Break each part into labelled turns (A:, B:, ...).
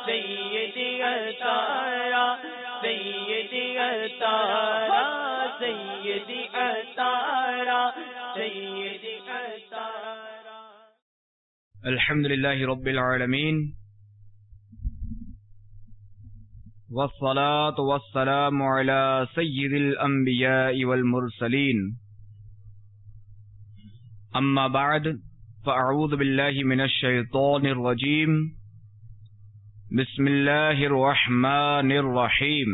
A: سیدی عطارا سیدی عطارا سیدی عطارا سیدی عطارا.
B: الحمد للہ رب العالمین والصلاة والسلام على سید الانبیاء والمرسلین. اما بعد فاعوذ باللہ من الشیطان الرجیم. بسم اللہ الرحمن الرحیم.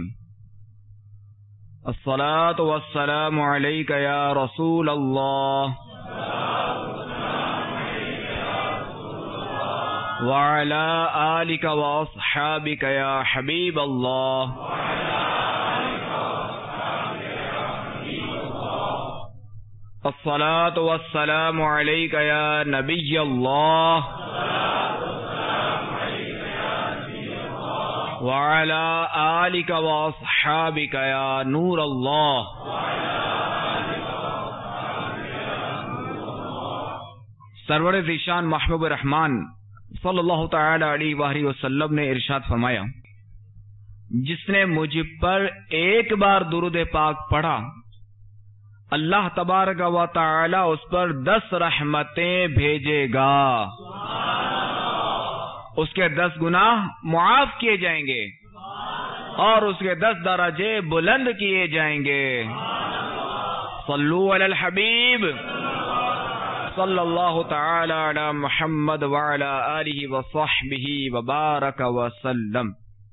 B: الصلاة والسلام علیک یا رسول اللہ وعلى آلك وأصحابك يا حبيب الله. الصلاة والسلام عليك يا نبي الله وعلى آلك وأصحابك يا نور الله. سرور ذیشان محبوب رحمان صلی اللہ تعالی علیہ وآلہ وسلم نے ارشاد فرمایا، جس نے مجھ پر ایک بار درود پاک پڑھا اللہ تبارک و تعالی اس پر 10 رحمتیں بھیجے گا، اس کے 10 گناہ معاف کیے جائیں گے اور اس کے 10 درجے بلند کیے جائیں گے. صلو علی الحبیب صلی اللہ تعالی علی محمد وعلی آلہ وصحبہ وبارک وسلم.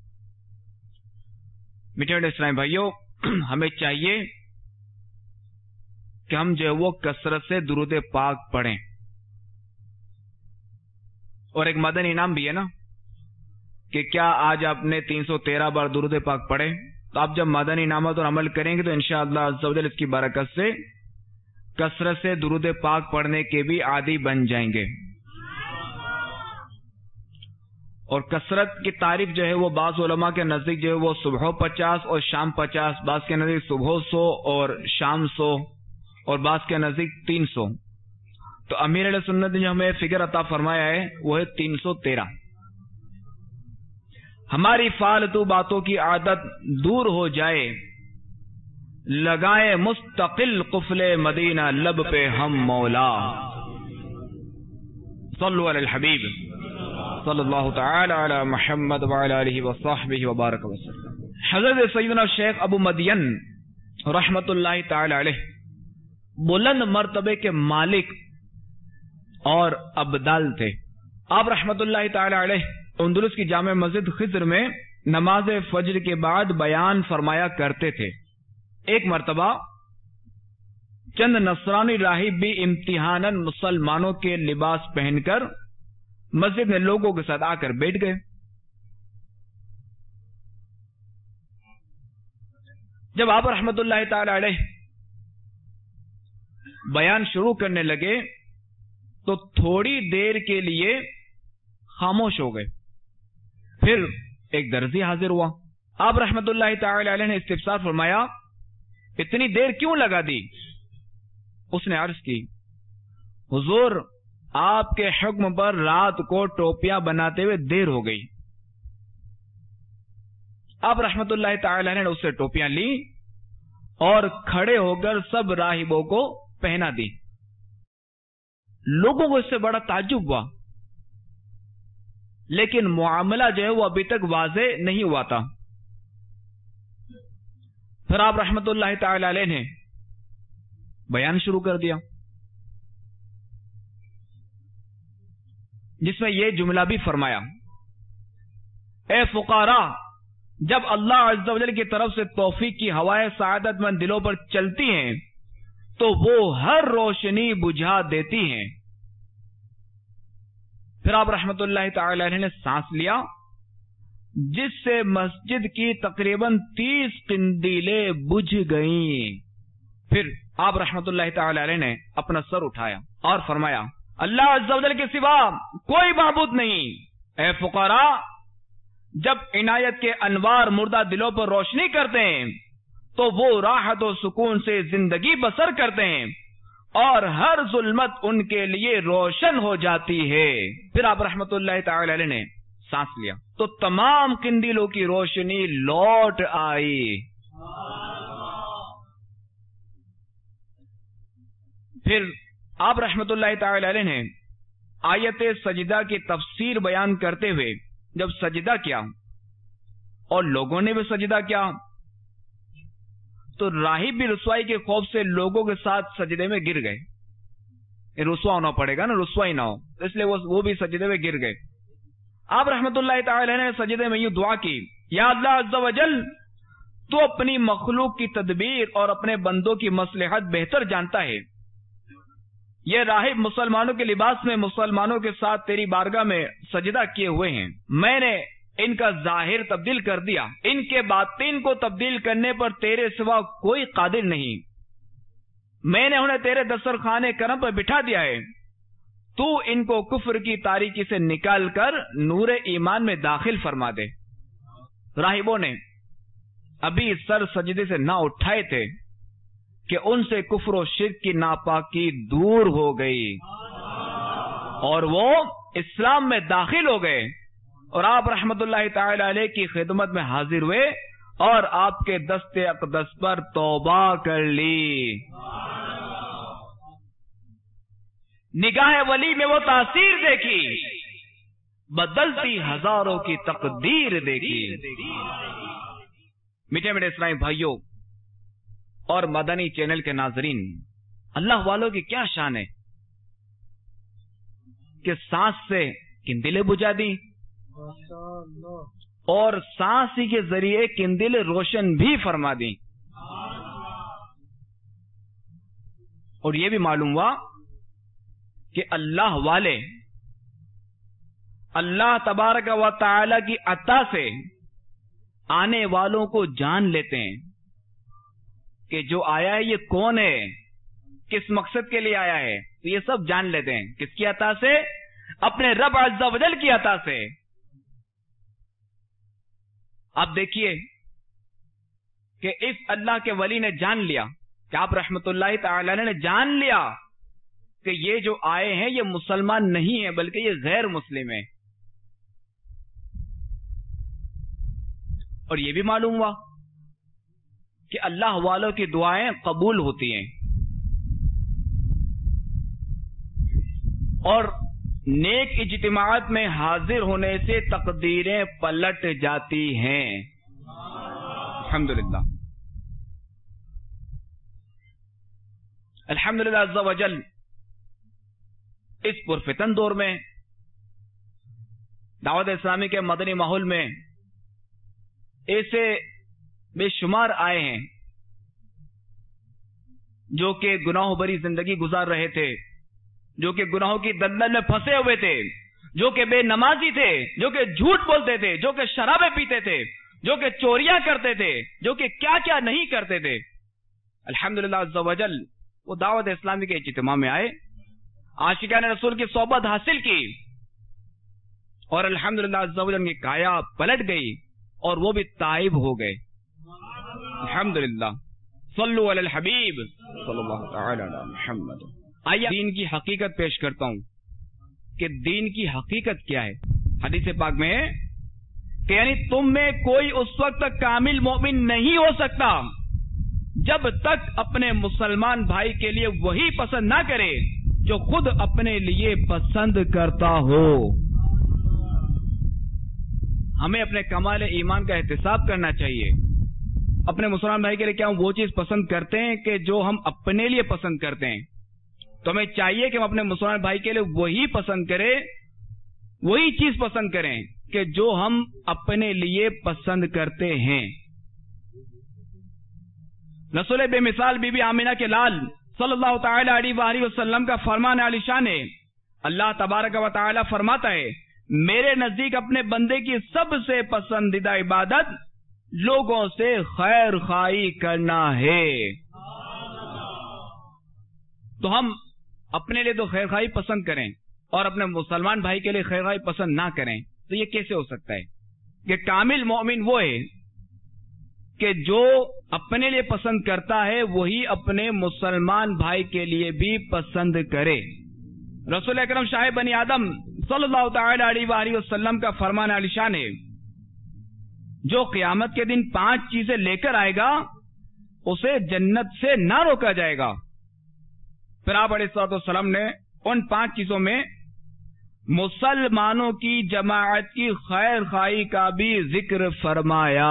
B: میٹھے اسلام بھائیو، ہمیں چاہیے کہ ہم جو ہے وہ کثرت سے درود پاک پڑھیں. اور ایک مدنی انعام بھی ہے نا کہ کیا آج آپ نے 313 بار درود پاک پڑھے، تو آپ جب مدنی انعامات اور عمل کریں گے تو انشاءاللہ عز و جل اس کی برکت سے کثرت سے درود پاک پڑھنے کے بھی عادی بن جائیں گے. اور کثرت کی تعریف جو ہے وہ بعض علماء کے نزدیک جو ہے وہ صبح 50 اور شام 50، بعض کے نزدیک صبح 100 اور شام 100 اور بعض کے نزدیک 300. تو امیر علیہ سنت نے جو ہمیں فگر عطا فرمایا ہے وہ ہے 313. ہماری فالتو باتوں کی عادت دور ہو جائے، لگائے مستقل قفل مدینہ لب پہ ہم مولا. صلو علی الحبیب صلی اللہ تعالی علی محمد وعلی آلہ وصحبہ وبارک وسلم. حضرت سیدنا شیخ ابو مدین رحمت اللہ تعالی علیہ بلند مرتبے کے مالک اور ابدال تھے. آپ رحمت اللہ تعالی علیہ اندلس کی جامع مسجد خضر میں نماز فجر کے بعد بیان فرمایا کرتے تھے. ایک مرتبہ چند نصرانی راہب بھی امتحاناً مسلمانوں کے لباس پہن کر مسجد میں لوگوں کے ساتھ آ کر بیٹھ گئے. جب آپ رحمت اللہ تعالی علیہ بیان شروع کرنے لگے تو تھوڑی دیر کے لیے خاموش ہو گئے. پھر ایک درزی حاضر ہوا. آپ رحمت اللہ تعالی علیہ نے استفسار فرمایا، اتنی دیر کیوں لگا دی؟ اس نے عرض کی، حضور آپ کے حکم پر رات کو ٹوپیاں بناتے ہوئے دیر ہو گئی. آپ رحمت اللہ تعالی علیہ نے اس سے ٹوپیاں لی اور کھڑے ہو کر سب راہبوں کو پہنا دی. لوگوں کو اس سے بڑا تعجب ہوا، لیکن معاملہ جو ہے وہ ابھی تک واضح نہیں ہوا تھا. پھر آپ رحمت اللہ تعالی علیہ نے بیان شروع کر دیا جس میں یہ جملہ بھی فرمایا، اے فقراء، جب اللہ عز و جل کی طرف سے توفیق کی ہوائیں سعادت مند دلوں پر چلتی ہیں تو وہ ہر روشنی بجھا دیتی ہیں. پھر آپ رحمت اللہ تعالی علیہ نے سانس لیا جس سے مسجد کی تقریباً 30 قندیلیں بجھ گئیں. پھر آپ رحمت اللہ تعالی علیہ نے اپنا سر اٹھایا اور فرمایا، اللہ عز و جل کے سوا کوئی معبود نہیں. اے فقراء، جب عنایت کے انوار مردہ دلوں پر روشنی کرتے ہیں تو وہ راحت و سکون سے زندگی بسر کرتے ہیں اور ہر ظلمت ان کے لیے روشن ہو جاتی ہے. پھر آپ رحمت اللہ تعالی علیہ نے सांस लिया तो तमाम कंदीलों की रोशनी लौट आई। फिर आप रहमतुल्लाह ताला अलैह ने आयत सजदा की तफसीर बयान करते हुए जब सजदा किया और लोगों ने भी सजदा किया तो राहिब भी रुसवाई के खौफ से लोगों के साथ सजदे में गिर गए। रुसवा होना पड़ेगा ना, रुसवाई ना हो, इसलिए वो भी सजदे में गिर गए। आप रहमतुल्लाह ताला ने सजदे में यूं दुआ की, या अल्लाह अज़्ज़ा वजल, तू अपनी मखलूक की तदबीर और अपने बंदों की मसलहत बेहतर जानता है। ये राहिब मुसलमानों के लिबास में मुसलमानों के साथ तेरी बारगाह में सजदा किए हुए हैं। मैंने इनका जाहिर तब्दील कर दिया, इनके बातिन को तब्दील करने पर तेरे सिवा कोई कादिर नहीं। मैंने उन्हें तेरे दस्तरखाने करम पर बिठा दिया है। तू इनको कुफ्र की तारीकी से निकाल कर नूरे ईमान में दाखिल फरमा दे। राहिबों ने अभी सर सजदे से ना उठाए थे कि उनसे कुफ्र और शिर्क की नापाकी दूर हो गई और वो इस्लाम में दाखिल हो गए और आप रहमतुल्लाह ताला अलैह की खिदमत में हाजिर हुए और आपके दस्ते अक़दस पर तौबा कर ली। निगाह वली में वो तासीर देखी, बदलती हजारों की तकदीर देखी। मीठे मीठे इस्लामी भाइयों और मदनी चैनल के नाजरीन, अल्लाह वालों की क्या शान है कि सांस से किंदिलें बुझा दी और सांस ही के जरिए किंदिलें रोशन भी फरमा दी। और यह भी मालूम हुआ कि अल्लाह वाले अल्लाह तबारक व तआला की अता से आने वालों को जान लेते हैं कि जो आया है ये कौन है, किस मकसद के लिए आया है, तो ये सब जान लेते हैं। किसकी अता से? अपने रब अज़्ज़ा वजल की अता से। आप देखिए कि इस अल्लाह के वली ने जान लिया कि आप रहमतुल्लाह ताला ने जान लिया कि ये जो आए हैं ये मुसलमान नहीं है बल्कि ये गैर मुस्लिम है। और ये भी मालूम हुआ कि अल्लाह वालों की दुआएं कबूल होती हैं और नेक इज्तिमाअत में हाजिर होने से तकदीरें पलट जाती हैं। अल्हम्दुलिल्लाह, अल्हम्दुलिल्लाह अज़्ज़ा वजल। इस पुरफितन दौर में दावत इस्लामी के मदनी माहौल में ऐसे बेशुमार आए हैं जो कि गुनाहों भरी जिंदगी गुजार रहे थे, जो कि गुनाहों की दलदल में फंसे हुए थे, जो कि बेनमाजी थे, जो कि झूठ बोलते थे, जो कि शराबें पीते थे, जो कि चोरियां करते थे, जो कि क्या क्या नहीं करते थे। अल्हम्दुलिल्लाह अज़्ज़ा वजल वो दावत इस्लामी के इज्तिमा में आए, आशिकान रसूल की सोबत हासिल की और अल्हम्दुलिल्लाह अज़्ज़ा वजल की काया पलट गई और वो भी ताइब हो गए। अल्हम्दुलिल्लाह, सल्लु अलल हबीब सल्लल्लाहु तआला अला मुहम्मद। आइए दीन की हकीकत पेश करता हूं कि दीन की हकीकत क्या है। हदीस पाक में है कि यानी तुम में कोई उस वक्त तक कामिल मोमिन नहीं हो सकता जब तक अपने मुसलमान भाई के लिए वही पसंद ना करे जो खुद अपने लिए पसंद करता हो। हमें अपने कमाल ईमान का एहतिसाब करना चाहिए। अपने मुसलमान भाई के लिए क्या हम वो चीज पसंद करते हैं कि जो हम अपने लिए पसंद करते हैं? तो हमें चाहिए कि हम अपने मुसलमान भाई के लिए वही पसंद करें, वही चीज पसंद करें कि जो हम अपने लिए पसंद करते हैं। रसूल बेमिसाल बीबी आमिना के लाल सल्लल्लाहु तआला अलैहि वसल्लम का फरमान आलिशान है। अल्लाह तबारक व तआला फरमाता है, मेरे नजदीक अपने बंदे की सबसे पसंदीदा इबादत लोगों से खैर खाई करना है। तो हम अपने लिए तो खैर खाई पसंद करें और अपने मुसलमान भाई के लिए खैर खाई पसंद ना करें, तो ये कैसे हो सकता है? कि कामिल मोमिन वो है कि जो अपने लिए पसंद करता है वही अपने मुसलमान भाई के लिए भी पसंद करे। रसूल अकरम शाह बनी आदम صلی اللہ تعالی علیہ وآلہ وسلم کا فرمان علی شان ہے، جو قیامت کے دن 5 چیزیں لے کر آئے گا اسے جنت سے نہ روکا جائے گا۔ پھر آپ علیہ الصلوۃ والسلام نے ان 5 چیزوں میں مسلمانوں کی جماعت کی خیر خواہی کا بھی ذکر فرمایا۔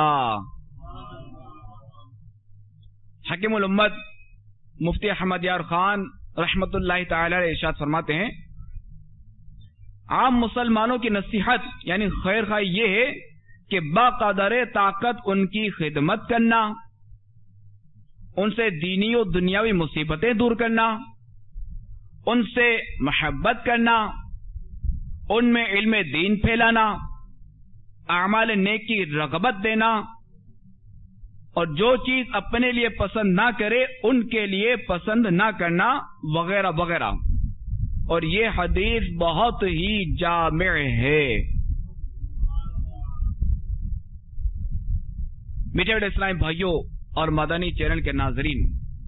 B: حکیم الامت مفتی احمد یار خان رحمت اللہ تعالی علیہ ارشاد فرماتے ہیں، عام مسلمانوں کی نصیحت یعنی خیر خواہی یہ ہے کہ باقدر طاقت ان کی خدمت کرنا، ان سے دینی و دنیاوی مصیبتیں دور کرنا، ان سے محبت کرنا، ان میں علم دین پھیلانا، اعمال نیک کی رغبت دینا، اور جو چیز اپنے لیے پسند نہ کرے ان کے لیے پسند نہ کرنا، وغیرہ وغیرہ۔ اور یہ حدیث بہت ہی جامع ہے۔ میٹھے میٹھے اسلامی بھائیوں اور مدنی چینل کے ناظرین،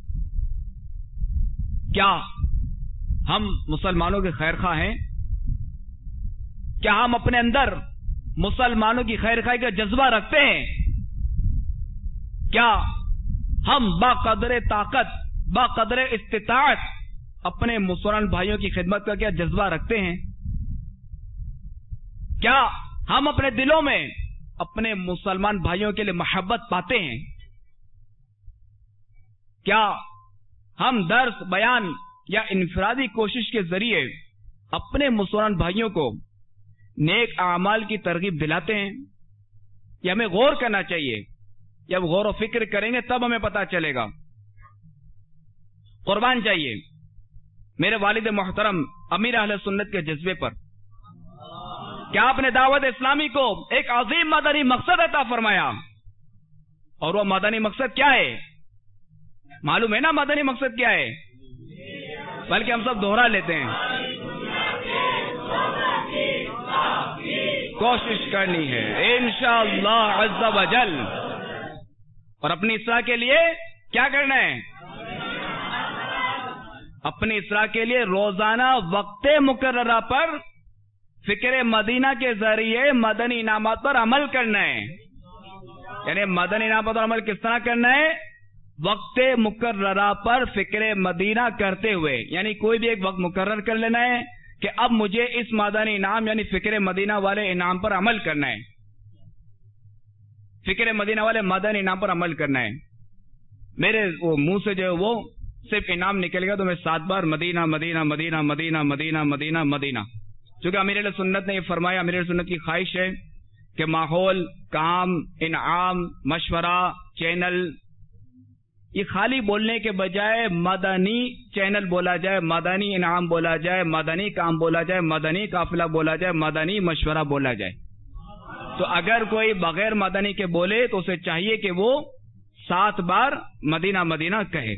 B: کیا ہم مسلمانوں کے خیر خواہ ہیں؟ کیا ہم اپنے اندر مسلمانوں کی خیر خواہی کا جذبہ رکھتے ہیں؟ کیا ہم باقدر طاقت باقدر استطاعت اپنے مسلمان بھائیوں کی خدمت کا کیا جذبہ رکھتے ہیں؟ کیا ہم اپنے دلوں میں اپنے مسلمان بھائیوں کے لیے محبت پاتے ہیں؟ کیا ہم درس بیان یا انفرادی کوشش کے ذریعے اپنے مسلمان بھائیوں کو نیک اعمال کی ترغیب دلاتے ہیں؟ یہ ہمیں غور کرنا چاہیے۔ جب غور و فکر کریں گے تب ہمیں پتا چلے گا۔ قربان چاہیے میرے والد محترم امیر اہل سنت کے جذبے پر کہ آپ نے دعوت اسلامی کو ایک عظیم مدنی مقصد عطا فرمایا، اور وہ مدنی مقصد کیا ہے؟ معلوم ہے نا مدنی مقصد کیا ہے؟ بلکہ ہم سب دوہرا لیتے ہیں، کوشش کرنی ہے انشاءاللہ عز و جل۔ اور اپنی اصلاح کے لیے کیا کرنا ہے؟ اپنی اصلاح کے لیے روزانہ وقت مقررہ پر فکر مدینہ کے ذریعے مدنی انعامات پر عمل کرنا ہے۔ یعنی مدنی انعامات پر عمل کس طرح کرنا ہے؟ وقت مقررہ پر فکر مدینہ کرتے ہوئے، یعنی کوئی بھی ایک وقت مقرر کر لینا ہے کہ اب مجھے اس مدنی انعام یعنی فکر مدینہ والے انعام پر عمل کرنا ہے، فکر مدینہ والے مدنی انعام پر عمل کرنا ہے۔ میرے منہ سے جو وہ صرف انعام نکلے گا تو میں 7 بار مدینہ مدینہ مدینہ مدینہ مدینہ مدینہ مدینہ، چونکہ امیر علیہ سنت نے یہ فرمایا، امیر علیہ سنت کی خواہش ہے کہ ماحول، کام، انعام، مشورہ، چینل، یہ خالی بولنے کے بجائے مدنی چینل بولا جائے، مدنی انعام بولا جائے، مدنی کام بولا جائے، مدنی قافلہ بولا جائے، مدنی مشورہ بولا جائے۔ تو اگر کوئی بغیر مدنی کے بولے تو اسے چاہیے کہ وہ 7 بار مدینہ مدینہ کہے۔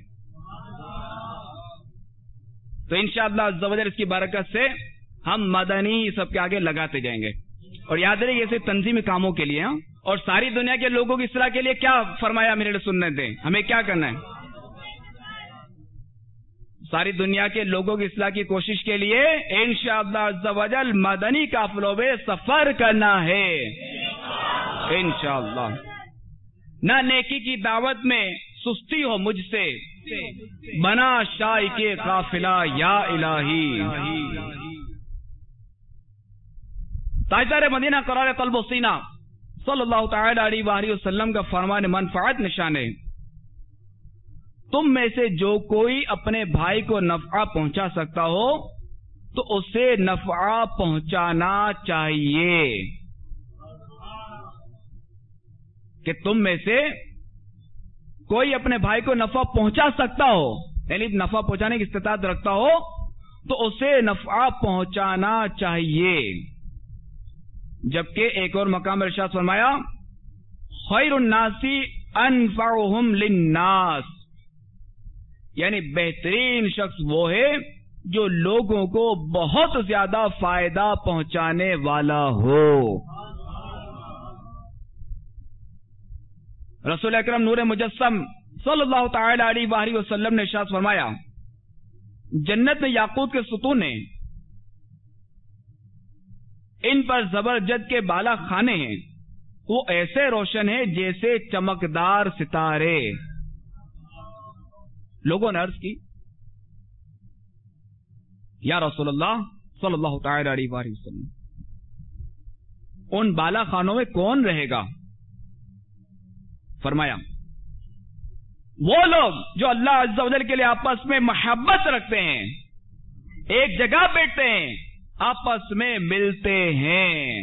B: تو انشاءاللہ عز و جل اس کی برکت سے ہم مدنی سب کے آگے لگاتے جائیں گے۔ اور یاد رہے یہ صرف تنظیمی کاموں کے لیے، اور ساری دنیا کے لوگوں کی اصلاح کے لیے کیا فرمایا میرے سنت ہے؟ ہمیں کیا کرنا ہے؟ ساری دنیا کے لوگوں کی اصلاح کی کوشش کے لیے انشاءاللہ عز و جل مدنی قافلوں میں سفر کرنا ہے انشاءاللہ۔ نہ نیکی کی دعوت میں سستی ہو مجھ سے، بنا شاہ کے قافلہ یا الہی۔ تاجدار مدینہ قرار قلب و سینہ صلی اللہ تعالی علیہ وآلہ وسلم کا فرمان منفعت نشان ہے، تم میں سے جو کوئی اپنے بھائی کو نفع پہنچا سکتا ہو تو اسے نفع پہنچانا چاہیے۔ کہ تم میں سے کوئی اپنے بھائی کو نفع پہنچا سکتا ہو، یعنی نفع پہنچانے کی استطاعت رکھتا ہو تو اسے نفع پہنچانا چاہیے۔ جبکہ ایک اور مقام پر ارشاد فرمایا، خیر الناس انفعهم للناس، یعنی بہترین شخص وہ ہے جو لوگوں کو بہت زیادہ فائدہ پہنچانے والا ہو۔ رسول اکرم نور مجسم صلی اللہ تعالی علیہ وآلہ وسلم نے ارشاد فرمایا، جنت میں یاقوت کے ستون ہیں، ان پر زبرجد کے بالا خانے ہیں، وہ ایسے روشن ہیں جیسے چمکدار ستارے. لوگوں نے عرض کی یا رسول اللہ صلی اللہ تعالی علیہ وآلہ وسلم، ان بالا خانوں میں کون رہے گا؟ فرمایا وہ لوگ جو اللہ عز و جل کے لیے آپس میں محبت رکھتے ہیں، ایک جگہ بیٹھتے ہیں، آپس میں ملتے ہیں.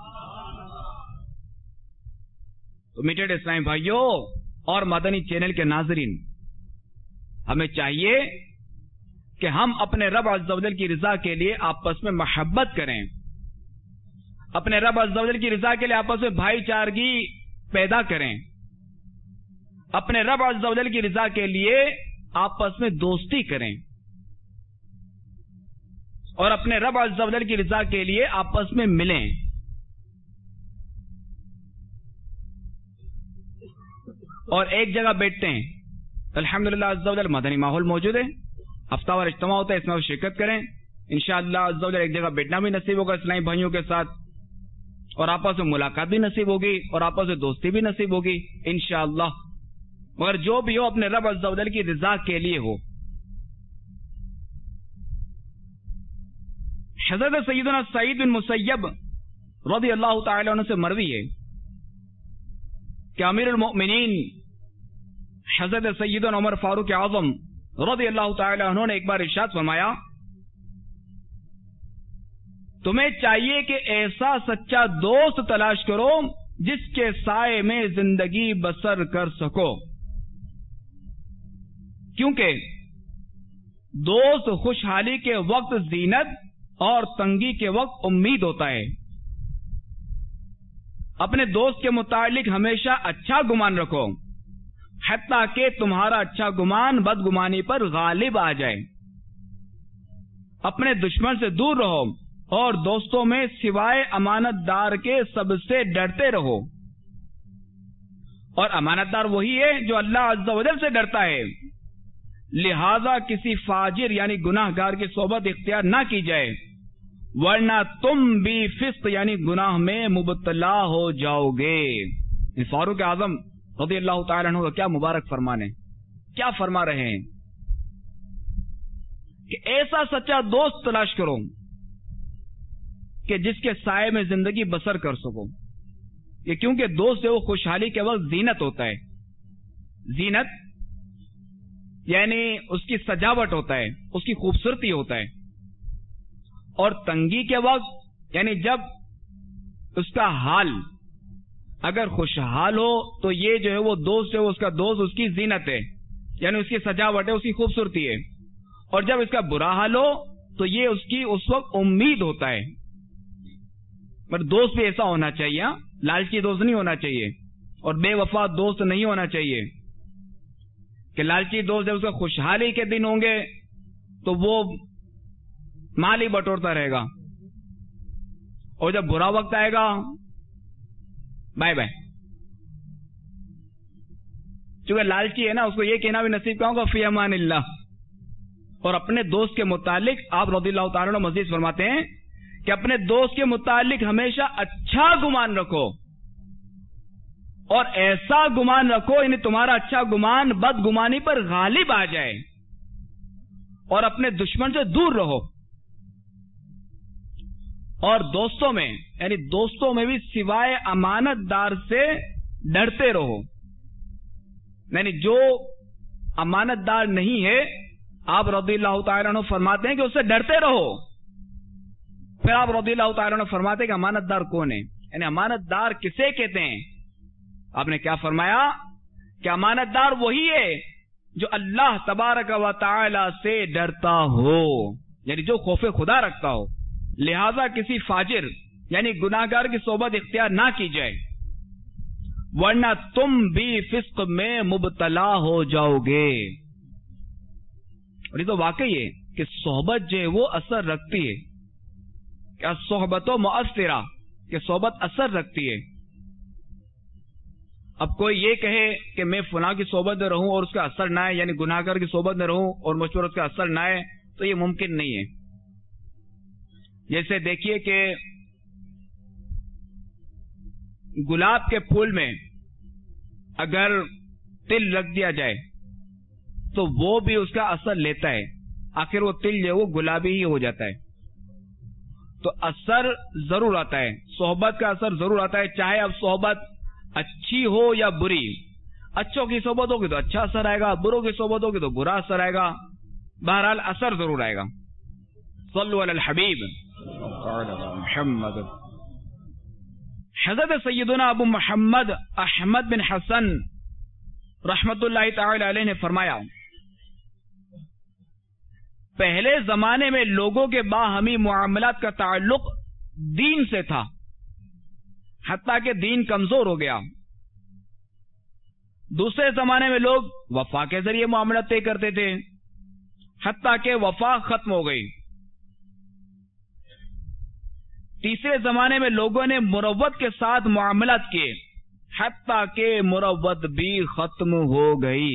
B: تو میٹھے اسلامی بھائیوں اور مدنی چینل کے ناظرین، ہمیں چاہیے کہ ہم اپنے رب عز و جل کی رضا کے لیے آپس میں محبت کریں، اپنے رب عز و جل کی رضا کے لیے آپس میں بھائی چارگی پیدا کریں، اپنے رب عز و جل کی رضا کے لیے آپس میں دوستی کریں، اور اپنے رب عز و جل کی رضا کے لیے آپس میں ملیں. اور ایک جگہ بیٹھتے ہیں. الحمدللہ عز و جل مدنی ماحول موجود ہے، ہفتہ وار اجتماع ہوتا ہے، اس میں شرکت کریں. انشاءاللہ عز و جل ایک جگہ بیٹھنا بھی نصیب ہوگا اسلامی بھائیوں کے ساتھ، اور آپس میں ملاقات بھی نصیب ہوگی، اور آپس میں دوستی بھی نصیب ہوگی انشاءاللہ. مگر جو بھی ہو اپنے رب عز و جل کی رضا کے لیے ہو. حضرت سیدنا سعید بن مسیب رضی اللہ تعالی عنہ سے مروی ہے کہ امیر المؤمنین حضرت سیدنا عمر فاروق اعظم رضی اللہ تعالی عنہ نے ایک بار ارشاد فرمایا، تمہیں چاہیے کہ ایسا سچا دوست تلاش کرو جس کے سائے میں زندگی بسر کر سکو، کیونکہ دوست خوشحالی کے وقت زینت اور تنگی کے وقت امید ہوتا ہے. اپنے دوست کے متعلق ہمیشہ اچھا گمان رکھو، حتیٰ کہ تمہارا اچھا گمان بدگمانی پر غالب آ جائے. اپنے دشمن سے دور رہو اور دوستوں میں سوائے امانت دار کے سب سے ڈرتے رہو، اور امانت دار وہی ہے جو اللہ عز و جل سے ڈرتا ہے. لہذا کسی فاجر یعنی گناہ گار کی صحبت اختیار نہ کی جائے، ورنہ تم بھی فسق یعنی گناہ میں مبتلا ہو جاؤ گے. فاروق اعظم رضی اللہ تعالی عنہ کا کیا مبارک فرمان ہے، کیا فرما رہے ہیں کہ ایسا سچا دوست تلاش کرو کہ جس کے سائے میں زندگی بسر کر سکو. یہ کیونکہ دوست ہے وہ خوشحالی کے وقت زینت ہوتا ہے. زینت یعنی اس کی سجاوٹ ہوتا ہے، اس کی خوبصورتی ہوتا ہے. اور تنگی کے وقت یعنی جب اس کا حال اگر خوشحال ہو تو یہ جو ہے وہ دوست ہے، وہ اس کا دوست اس کی زینت ہے، یعنی اس کی سجاوٹ ہے، اس کی خوبصورتی ہے. اور جب اس کا برا حال ہو تو یہ اس کی اس وقت امید ہوتا ہے. پر دوست بھی ایسا ہونا چاہیے، لالچی دوست نہیں ہونا چاہیے، اور بے وفا دوست نہیں ہونا چاہیے کہ لالچی دوست جب اس کا خوشحالی کے دن ہوں گے تو وہ مال ہی بٹورتا رہے گا، اور جب برا وقت آئے گا بائے بائے. چونکہ لالچی ہے نا، اس کو یہ کہنا بھی نصیب کہوں گا فی امان اللہ. اور اپنے دوست کے متعلق آپ رضی اللہ تعالیٰ عنہ مزید فرماتے ہیں کہ اپنے دوست کے متعلق ہمیشہ اچھا گمان رکھو، اور ایسا گمان رکھو یعنی تمہارا اچھا گمان بدگمانی پر غالب آ جائے، اور اپنے دشمن سے دور رہو. اور دوستوں میں یعنی دوستوں میں بھی سوائے امانت دار سے ڈرتے رہو. یعنی جو امانت دار نہیں ہے آپ رضی اللہ تعالیٰ عنہ فرماتے ہیں کہ اس سے ڈرتے رہو. پھر آپ رضی اللہ تعالیٰ عنہ فرماتے ہیں کہ امانت دار کون ہے، یعنی امانت دار کسے کہتے ہیں. آپ نے کیا فرمایا کہ امانت دار وہی ہے جو اللہ تبارک و تعالی سے ڈرتا ہو، یعنی جو خوف خدا رکھتا ہو. لہذا کسی فاجر یعنی گناہگار کی صحبت اختیار نہ کی جائے، ورنہ تم بھی فسق میں مبتلا ہو جاؤ گے. اور یہ تو واقعی ہے کہ صحبت جو ہے وہ اثر رکھتی ہے. کیا صحبت و مؤثرہ کہ صحبت اثر رکھتی ہے. اب کوئی یہ کہے کہ میں فلاں کی صحبت میں رہوں اور اس کا اثر نہ آئے، یعنی گناہگار کی صحبت میں رہوں اور مجھ پر اس کا اثر نہ آئے، تو یہ ممکن نہیں ہے. جیسے دیکھیے کہ گلاب کے پھول میں اگر تل رکھ دیا جائے تو وہ بھی اس کا اثر لیتا ہے، آخر وہ تل جو ہے وہ گلابی ہی ہو جاتا ہے. تو اثر ضرور آتا ہے، صحبت کا اثر ضرور آتا ہے، چاہے اب صحبت اچھی ہو یا بری. اچھوں کی صحبت ہوگی تو اچھا اثر آئے گا، بروں کی صحبت ہوگی تو برا اثر آئے گا، بہرحال اثر ضرور آئے گا. صلو علی الحبیب محمد. حضرت سیدنا ابو محمد احمد بن حسن رحمت اللہ تعالی علیہ نے فرمایا، پہلے زمانے میں لوگوں کے باہمی معاملات کا تعلق دین سے تھا، حتیٰ کہ دین کمزور ہو گیا. دوسرے زمانے میں لوگ وفا کے ذریعے معاملات طے کرتے تھے، حتیٰ کہ وفا ختم ہو گئی. تیسرے زمانے میں لوگوں نے مروت کے ساتھ معاملات کیے، حتیٰ کہ مروت بھی ختم ہو گئی.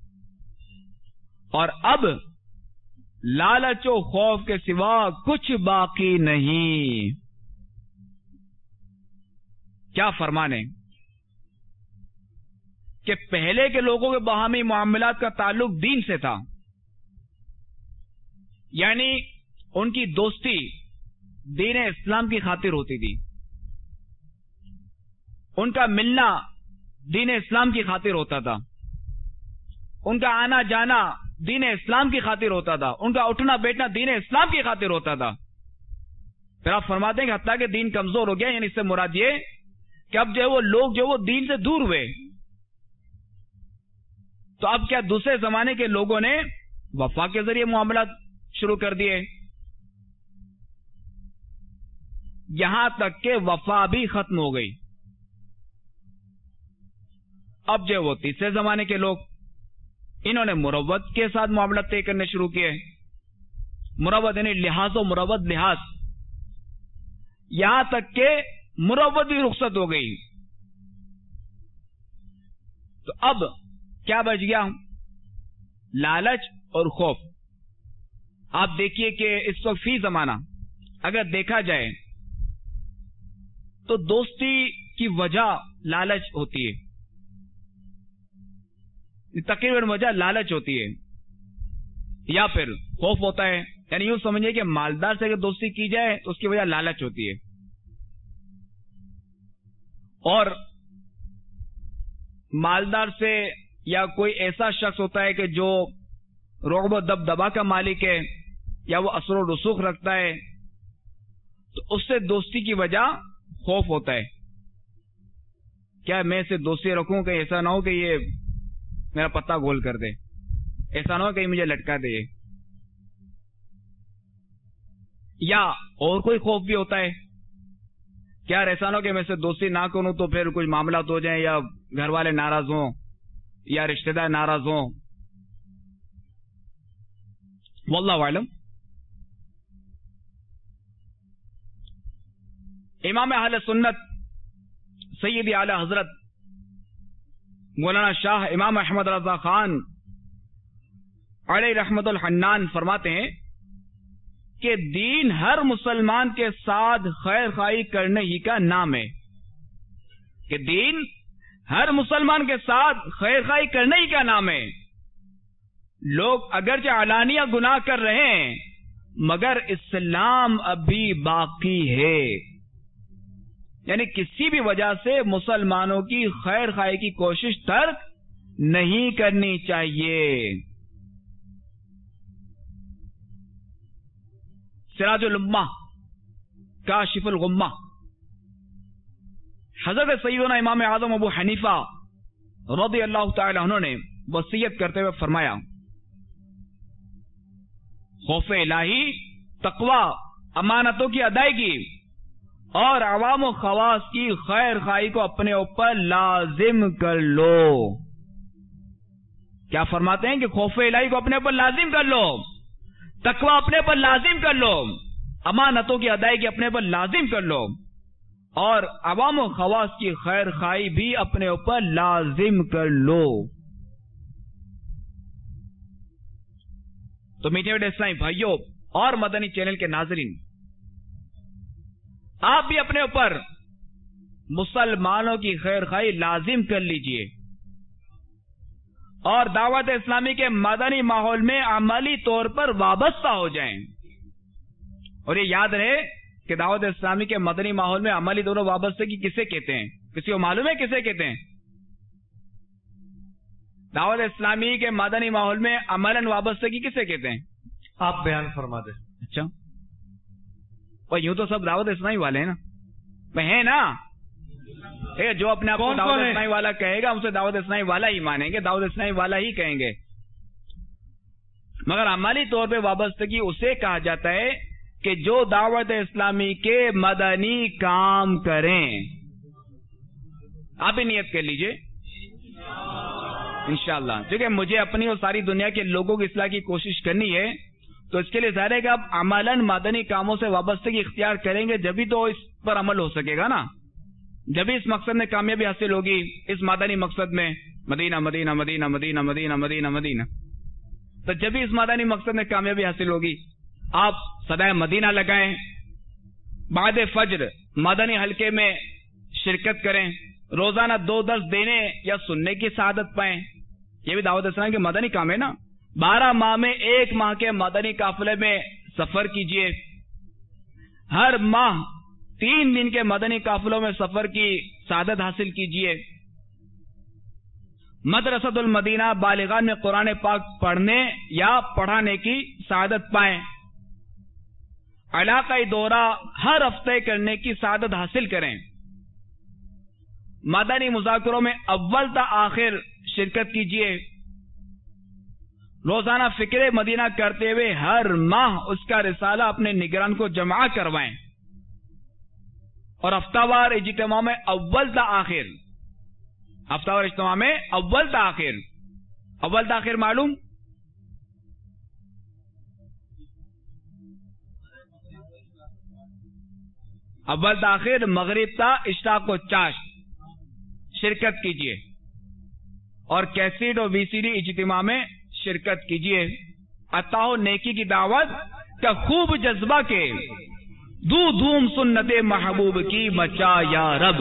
B: اور اب لالچ و خوف کے سوا کچھ باقی نہیں. کیا فرمانے کہ پہلے کے لوگوں کے باہمی معاملات کا تعلق دین سے تھا، یعنی ان کی دوستی دین اسلام کی خاطر ہوتی تھی، ان کا ملنا دین اسلام کی خاطر ہوتا تھا، ان کا آنا جانا دین اسلام کی خاطر ہوتا تھا، ان کا اٹھنا بیٹھنا دین اسلام کی خاطر ہوتا تھا. پھر آپ فرماتے ہیں کہ حتیٰ کہ دین کمزور ہو گیا، یعنی اس سے مراد یہ کہ اب جو ہے وہ لوگ جو وہ دین سے دور ہوئے. تو اب کیا دوسرے زمانے کے لوگوں نے وفا کے ذریعے معاملات شروع کر دیے، یہاں تک کہ وفا بھی ختم ہو گئی. اب جو وہ تیسرے زمانے کے لوگ، انہوں نے مروت کے ساتھ معاملات طے کرنے شروع کیے. مروت یعنی لحاظ و مروت لحاظ، یہاں تک کہ مروت بھی رخصت ہو گئی. تو اب کیا بچ گیا؟ لالچ اور خوف. آپ دیکھیے کہ اس وقت فی زمانہ اگر دیکھا جائے تو دوستی کی وجہ لالچ ہوتی ہے، تقریباً وجہ لالچ ہوتی ہے یا پھر خوف ہوتا ہے. یعنی یوں سمجھے کہ مالدار سے اگر دوستی کی جائے تو اس کی وجہ لالچ ہوتی ہے، اور مالدار سے یا کوئی ایسا شخص ہوتا ہے کہ جو رعب و دبدبا کا مالک ہے یا وہ اثر و رسوخ رکھتا ہے، تو اس سے دوستی کی وجہ خوف ہوتا ہے. کیا میں اسے دوستی رکھوں کہ ایسا نہ ہو کہ یہ میرا پتہ گول کر دے، ایسا نہ ہو کہ مجھے لٹکا دے. یا اور کوئی خوف بھی ہوتا ہے کہ یار ایسا نہ ہو کہ میں سے دوستی نہ کروں تو پھر کچھ معاملات ہو جائیں، یا گھر والے ناراض ہوں یا رشتہ دار ناراض ہوں. واللہ اعلم. امام اہل سنت سید اعلی حضرت مولانا شاہ امام احمد رضا خان علیہ رحمت الحنان فرماتے ہیں کہ دین ہر مسلمان کے ساتھ خیر خواہی کرنے ہی کا نام ہے. کہ دین ہر مسلمان کے ساتھ خیر خواہی کرنے ہی کا نام ہے. لوگ اگرچہ علانیہ گناہ کر رہے ہیں مگر اسلام ابھی باقی ہے. یعنی کسی بھی وجہ سے مسلمانوں کی خیر خواہی کی کوشش ترک نہیں کرنی چاہیے. سراج الامہ کاشف الغمہ حضرت سیدنا امام اعظم ابو حنیفہ رضی اللہ تعالی عنہ نے وصیت کرتے ہوئے فرمایا، خوف الہی، تقوی، امانتوں کی ادائیگی اور عوام و خواص کی خیر خواہی کو اپنے اوپر لازم کر لو. کیا فرماتے ہیں کہ خوف الہی کو اپنے اوپر لازم کر لو، تقوی اپنے پر لازم کر لو، امانتوں کی ادائیگی اپنے پر لازم کر لو، اور عوام و خواص کی خیر خواہی بھی اپنے اوپر لازم کر لو. تو میٹھے میٹھے اسلامی بھائیوں اور مدنی چینل کے ناظرین، آپ بھی اپنے اوپر مسلمانوں کی خیر خواہی لازم کر لیجئے اور دعوت اسلامی کے مدنی ماحول میں عملی طور پر وابستہ ہو جائیں. اور یہ یاد رہے کہ دعوت اسلامی کے مدنی ماحول میں عملی طور پر وابستگی کسے کہتے ہیں؟ کسی کو معلوم ہے کسے کہتے ہیں؟ دعوت اسلامی کے مدنی ماحول میں عملاً وابستگی کسے کہتے ہیں؟
C: آپ بیان فرما دیں.
B: اچھا یوں تو سب دعوت اسلامی والے ہیں نا، ہیں نا. جو اپنے آپ کو دعوت اسلامی والا کہے گا ہم سے دعوت اسلامی والا ہی مانیں گے، دعوت اسلامی والا ہی کہیں گے. مگر عملی طور پہ وابستگی اسے کہا جاتا ہے کہ جو دعوت اسلامی کے مدنی کام کریں. آپ ہی نیت کر لیجئے انشاءاللہ، کیونکہ مجھے اپنی اور ساری دنیا کے لوگوں کی اصلاح کی کوشش کرنی ہے، تو اس کے لیے ظاہر ہے کہ آپ عملاً مدنی کاموں سے وابستگی اختیار کریں گے جبھی تو اس پر عمل ہو سکے گا نا، جبھی اس مقصد میں کامیابی حاصل ہوگی. اس مدنی مقصد میں مدینہ مدینہ مدینہ مدینہ مدینہ مدینہ مدینہ، تو جبھی اس مدنی مقصد میں کامیابی حاصل ہوگی. آپ صدائے مدینہ لگائیں، بعد فجر مدنی حلقے میں شرکت کریں، روزانہ 2 درس دینے یا سننے کی سعادت پائیں. یہ بھی دعوت اسلام کے مدنی کام ہے نا. 12 ماہ میں 1 ماہ کے مدنی قافلے میں سفر کیجئے. ہر ماہ 3 دن کے مدنی قافلوں میں سفر کی سعادت حاصل کیجئے. مدرسۃ المدینہ بالغان میں قرآن پاک پڑھنے یا پڑھانے کی سعادت پائیں. علاقائی دورہ ہر ہفتے کرنے کی سعادت حاصل کریں. مدنی مذاکروں میں اول تا آخر شرکت کیجئے. روزانہ فکر مدینہ کرتے ہوئے ہر ماہ اس کا رسالہ اپنے نگران کو جمع کروائیں. اور ہفتہ وار اجتماع میں اول تا آخر، ہفتہ وار اجتماع میں اول تا آخر معلوم؟ اول تا آخر مغرب تا اشراق و چاشت شرکت کیجئے. اور کیسیٹ اور وی سی ڈی اجتماع میں شرکت کیجئے. عطا و نیکی کی دعوت کا خوب جذبہ کے دھوم سنت محبوب کی مچا یا رب.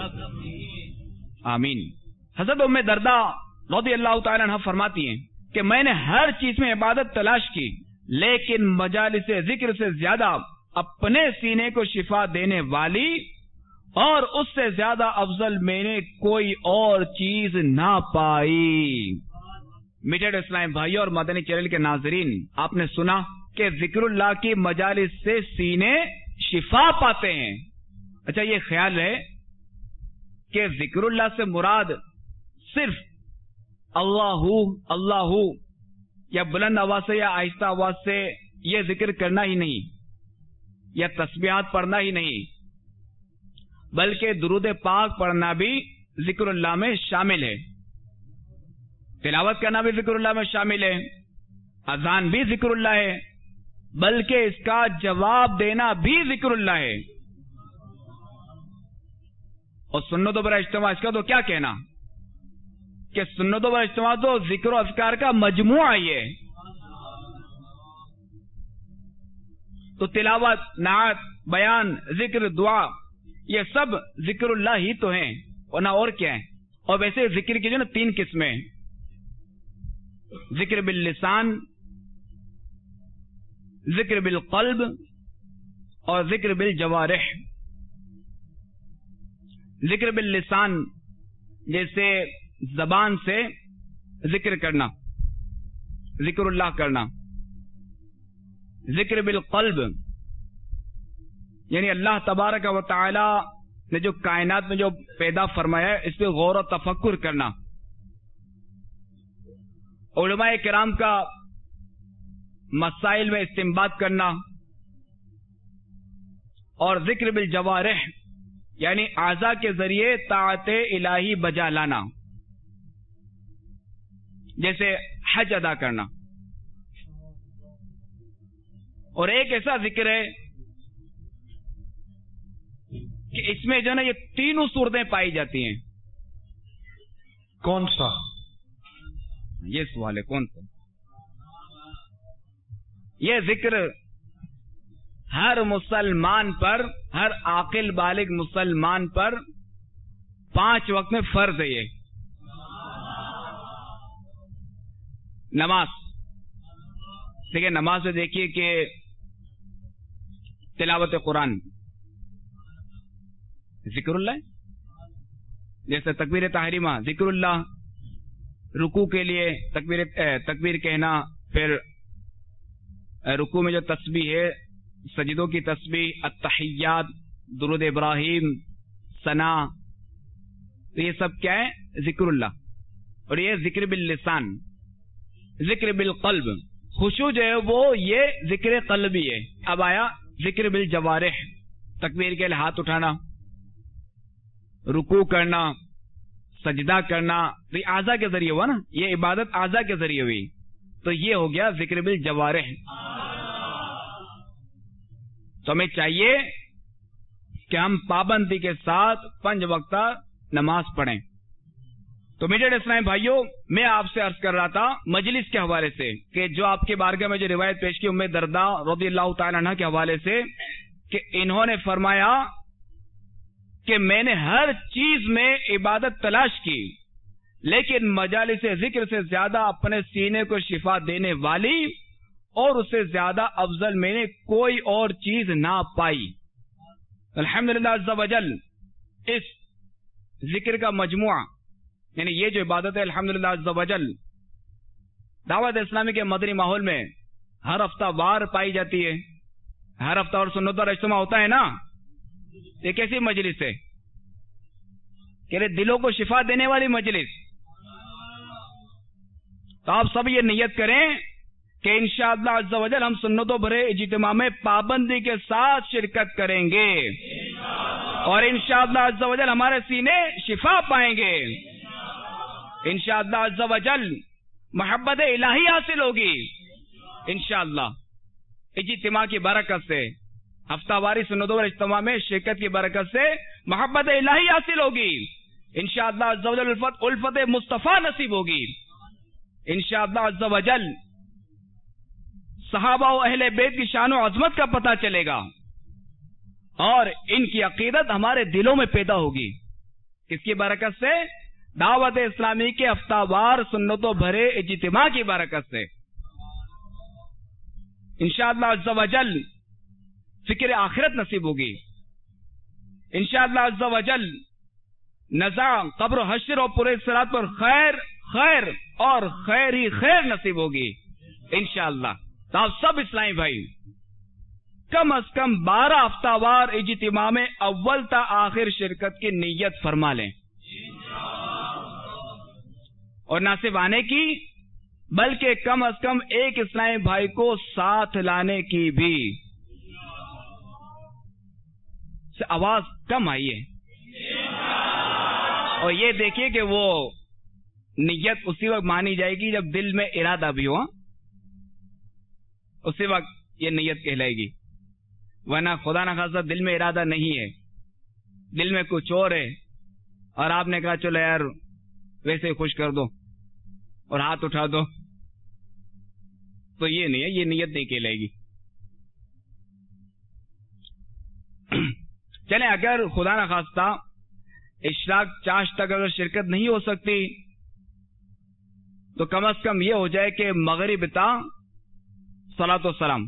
B: آمین. حضرت ام درداء رضی اللہ تعالی عنہ فرماتی ہیں کہ میں نے ہر چیز میں عبادت تلاش کی، لیکن مجالس ذکر سے زیادہ اپنے سینے کو شفا دینے والی اور اس سے زیادہ افضل میں نے کوئی اور چیز نہ پائی. میٹھے اسلام بھائیوں اور مدنی چینل کے ناظرین، آپ نے سنا کہ ذکر اللہ کی مجالس سے سینے شفا پاتے ہیں. اچھا یہ خیال ہے کہ ذکر اللہ سے مراد صرف اللہ یا بلند آواز سے یا آہستہ آواز سے یہ ذکر کرنا ہی نہیں، یا تسبیحات پڑھنا ہی نہیں، بلکہ درود پاک پڑھنا بھی ذکر اللہ میں شامل ہے. تلاوت کرنا بھی ذکر اللہ میں شامل ہے. اذان بھی ذکر اللہ ہے، بلکہ اس کا جواب دینا بھی ذکر اللہ ہے. اور سنتوں پر اجتماع، اس کا تو کیا کہنا کہ سنتوں پر اجتماع تو ذکر و اذکار کا مجموعہ ہی ہے. تو تلاوت، نعت، بیان، ذکر، دعا، یہ سب ذکر اللہ ہی تو ہیں، ورنہ اور کیا ہے. اور ویسے ذکر کی جو نا 3 قسمیں، ذکر باللسان، ذکر بالقلب اور ذکر بالجوارح. ذکر باللسان جیسے زبان سے ذکر کرنا، ذکر اللہ کرنا. ذکر بالقلب یعنی اللہ تبارک و تعالی نے جو کائنات میں جو پیدا فرمایا ہے اس پہ غور و تفکر کرنا. علماء کرام کا مسائل میں استنباط کرنا. اور ذکر بالجوارح یعنی اعضاء کے ذریعے طاعت الہی بجا لانا، جیسے حج ادا کرنا. اور ایک ایسا ذکر ہے کہ اس میں جو ہے نا یہ 3 صورتیں پائی جاتی ہیں.
C: کون سا؟
B: یہ سوال ہے کون سا؟ یہ ذکر ہر مسلمان پر، ہر عاقل بالغ مسلمان پر 5 وقت میں فرض ہے یہ نماز. دیکھیں نماز میں دیکھیے کہ تلاوت قرآن ذکر اللہ جیسے تکبیر تحریمہ ذکر اللہ, رکوع کے لیے تکبیر کہنا, پھر رکوع میں جو تسبیح ہے, سجدوں کی تسبیح, التحیات, درود ابراہیم, ثنا, تو یہ سب کیا ہے ذکر اللہ. اور یہ ذکر باللسان, ذکر بالقلب, خشوع جو ہے وہ یہ ذکر قلبی ہے. اب آیا ذکر بالجوارح, تکبیر کے لیے ہاتھ اٹھانا, رکوع کرنا, سجدہ کرنا, تو یہ اعضاء کے ذریعے ہوا نا, یہ عبادت اعضاء کے ذریعے ہوئی, تو یہ ہو گیا ذکر بالجوارح. تو ہمیں چاہیے کہ ہم پابندی کے ساتھ 5 وقتہ نماز پڑھیں. تو میرے اسلامی بھائیوں, میں آپ سے عرض کر رہا تھا مجلس کے حوالے سے کہ جو آپ کی بارگاہ میں جو روایت پیش کی ام درداء رضی اللہ تعالی عنہ کے حوالے سے, کہ انہوں نے فرمایا کہ میں نے ہر چیز میں عبادت تلاش کی, لیکن مجالس ذکر سے زیادہ اپنے سینے کو شفا دینے والی اور اس سے زیادہ افضل میں نے کوئی اور چیز نہ پائی. الحمدللہ عز و جل اس ذکر کا مجموعہ, یعنی یہ جو عبادت ہے الحمدللہ عز و جل دعوت اسلامی کے مدنی ماحول میں ہر ہفتہ وار پائی جاتی ہے. ہر ہفتہ اور سنت اور اجتماع ہوتا ہے نا, یہ کیسی مجلس ہے کہ دلوں کو شفا دینے والی مجلس. تو آپ سب یہ نیت کریں کہ انشاءاللہ عز و جل ہم سنتوں بھرے اجتماع میں پابندی کے ساتھ شرکت کریں گے, اور انشاءاللہ عز و جل ہمارے سینے شفا پائیں گے. انشاءاللہ عز و جل محبت الہی حاصل ہوگی. انشاءاللہ اجتماع کی برکت سے, ہفتہ واری سنتوں اور اجتماع میں شرکت کی برکت سے محبت الہی حاصل ہوگی. انشاءاللہ عز و جل الفت مصطفیٰ نصیب ہوگی. انشاءاللہ عز و جل صحابہ و اہل بیت کی شان و عظمت کا پتہ چلے گا, اور ان کی عقیدت ہمارے دلوں میں پیدا ہوگی. کس کی برکت سے؟ دعوت اسلامی کے ہفتہ وار سنتوں بھرے اجتماع کی برکت سے. انشاءاللہ عز و جل فکر آخرت نصیب ہوگی. انشاءاللہ عز و جل نظام قبر و حشر اور پورے صراط پر خیر خیر اور خیر ہی خیر نصیب ہوگی انشاءاللہ. تو آپ سب اسلامی بھائی کم از کم 12 ہفتہ وار اجتماع میں اول تا آخر شرکت کی نیت فرما لیں, اور نہ صرف آنے کی بلکہ کم از کم ایک اسلامی بھائی کو ساتھ لانے کی بھی. آواز کم آئی ہے, اور یہ دیکھیے کہ وہ نیت اسی وقت مانی جائے گی جب دل میں ارادہ بھی ہو, اسی وقت یہ نیت کہلائے گی. ورنہ خدا نہ خاصہ دل میں ارادہ نہیں ہے, دل میں کچھ اور ہے, اور آپ نے کہا چلو یار ویسے ہی خوش کر دو اور ہاتھ اٹھا دو, تو یہ نہیں ہے, یہ نیت نہیں کہلائے گی. چلیں اگر خدا نہ خواستہ اشراق چاشت تک اگر شرکت نہیں ہو سکتی تو کم از کم یہ ہو جائے کہ مغرب تا صلاۃ و سلام.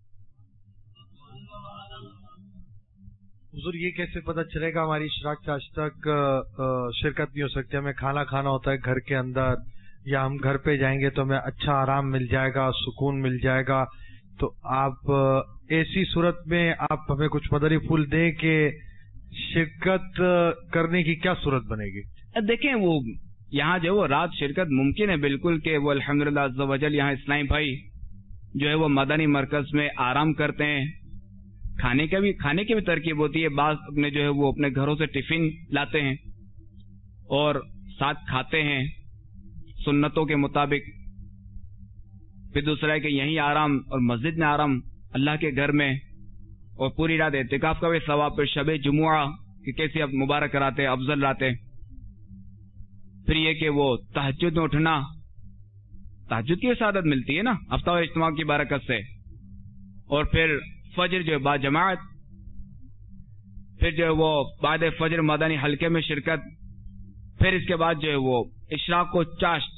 C: حضور یہ کیسے پتہ چلے گا ہماری اشراق چاشت تک شرکت نہیں ہو سکتی؟ ہمیں کھانا کھانا ہوتا ہے گھر کے اندر, یا ہم گھر پہ جائیں گے تو ہمیں اچھا آرام مل جائے گا, سکون مل جائے گا. تو آپ ایسی صورت میں آپ ہمیں کچھ مدری پھول دیں کہ شرکت کرنے کی کیا صورت بنے گی؟
B: دیکھیں وہ یہاں جو وہ رات شرکت ممکن ہے بالکل, کہ وہ الحمدللہ عز و جل یہاں اسلامی بھائی جو ہے وہ مدنی مرکز میں آرام کرتے ہیں. کھانے کی بھی ترکیب ہوتی ہے, بعض اپنے جو ہے وہ اپنے گھروں سے ٹفن لاتے ہیں اور ساتھ کھاتے ہیں سنتوں کے مطابق. پھر دوسرا ہے کہ یہیں آرام اور مسجد میں آرام اللہ کے گھر میں, اور پوری رات اعتکاف کا بھی ثواب. پھر شب جمعہ کہ کیسے اب مبارک کراتے افضل لاتے. پھر یہ کہ وہ تہجد میں اٹھنا, تہجد کی سعادت ملتی ہے نا ہفتہ اور اجتماع کی برکت سے. اور پھر فجر جو با جماعت, پھر جو وہ بعد فجر مدنی حلقے میں شرکت, پھر اس کے بعد جو ہے وہ اشراق کو چاشت،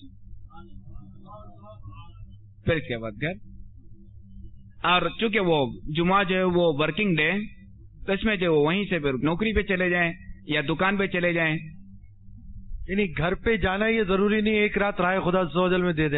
B: پھر اس کے بعد گھر. اور چونکہ وہ جمعہ جو ہے وہ ورکنگ ڈے، تو اس میں جو وہیں سے پھر نوکری پہ چلے جائیں یا دکان پہ چلے جائیں.
C: یعنی گھر پہ جانا یہ ضروری نہیں ایک رات رائے خدا عز و جل میں دے دے.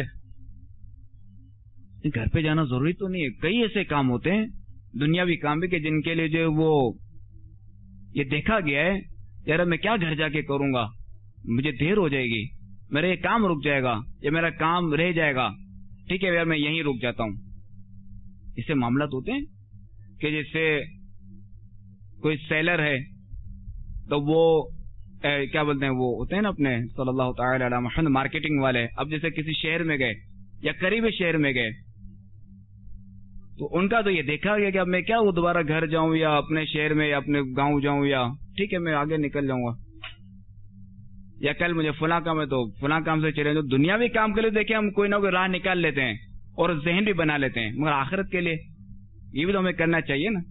B: گھر پہ جانا ضروری تو نہیں ہے، کئی ایسے کام ہوتے ہیں دنیاوی کام بھی کہ جن کے لیے جو ہے وہ یہ دیکھا گیا ہے یار میں کیا گھر جا کے کروں گا، مجھے دیر ہو جائے گی، میرا یہ کام رک جائے گا یا میرا کام رہ جائے گا، ٹھیک ہے یار میں یہیں رک جاتا ہوں. اس سے معاملات ہوتے ہیں کہ جیسے کوئی سیلر ہے تو وہ کیا بولتے ہیں، وہ ہوتے ہیں نا اپنے صلی اللہ تعالی علی محمد مارکیٹنگ والے. اب جیسے کسی شہر میں گئے یا قریبی شہر میں گئے تو ان کا تو یہ دیکھا گیا کہ اب میں کیا وہ دوبارہ گھر جاؤں یا اپنے شہر میں یا اپنے گاؤں جاؤں، یا ٹھیک ہے میں آگے نکل جاؤں گا، یا کل مجھے فلاں کام ہے تو فلاں کام سے چلے. تو دنیاوی کام کے لیے دیکھیں ہم کوئی نہ کوئی راہ نکال لیتے ہیں اور ذہن بھی بنا لیتے ہیں، مگر آخرت کے لیے یہ بھی تو ہمیں کرنا چاہیے نا.